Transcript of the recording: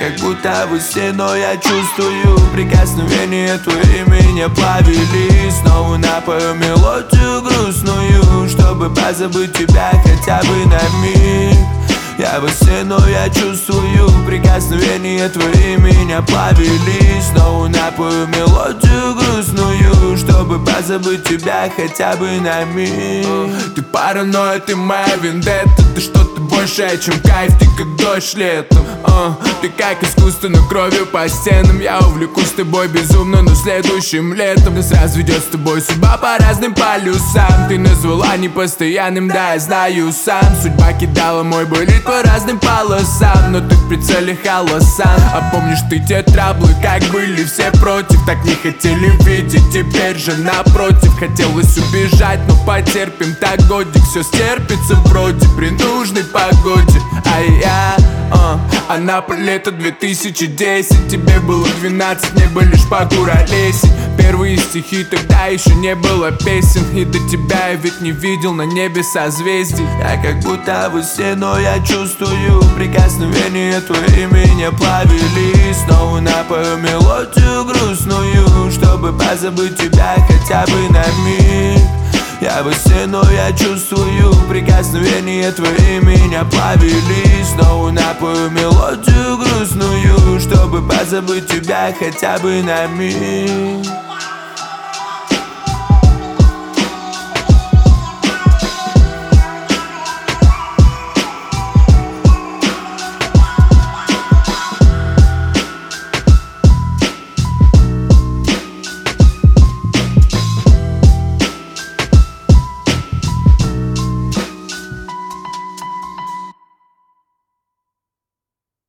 как будто во сне, но я чувствую прикосновение твои меня повели. Снова напою мелодию грустную, чтобы позабыть тебя хотя бы на миг. Я во сне, но я чувствую прикосновение твои меня повели. Снова напою мелодию грустную, чтобы позабыть тебя хотя бы на миг. Ты паранойя, ты моя вендетта, ты что-то большее, чем кайф, ты как дождь летом. Ты как искусство, но кровью по стенам. Я увлекусь тобой безумно, но следующим летом нас разведет с тобой судьба по разным полюсам. Ты назвала непостоянным, да, я знаю сам. Судьба кидала мой болит по разным полосам, но ты в прицеле холосан. А помнишь ты те траблы, как были все против? Так не хотели видеть, теперь же напротив. Хотелось убежать, но потерпим так годик. Все стерпится вроде при нужной погоде. Она лето 2010. Тебе было 12, небо лишь покуролесить. Первые стихи, тогда еще не было песен. И до тебя я ведь не видел на небе созвездий. Я как будто во сне, но я чувствую прикосновение твои меня повели. Снова напою мелодию грустную, чтобы позабыть тебя хотя бы на миг. Я во сне, но я чувствую прикосновение твои меня повели. Снова напою мелодию грустную, чтобы позабыть тебя хотя бы на миг.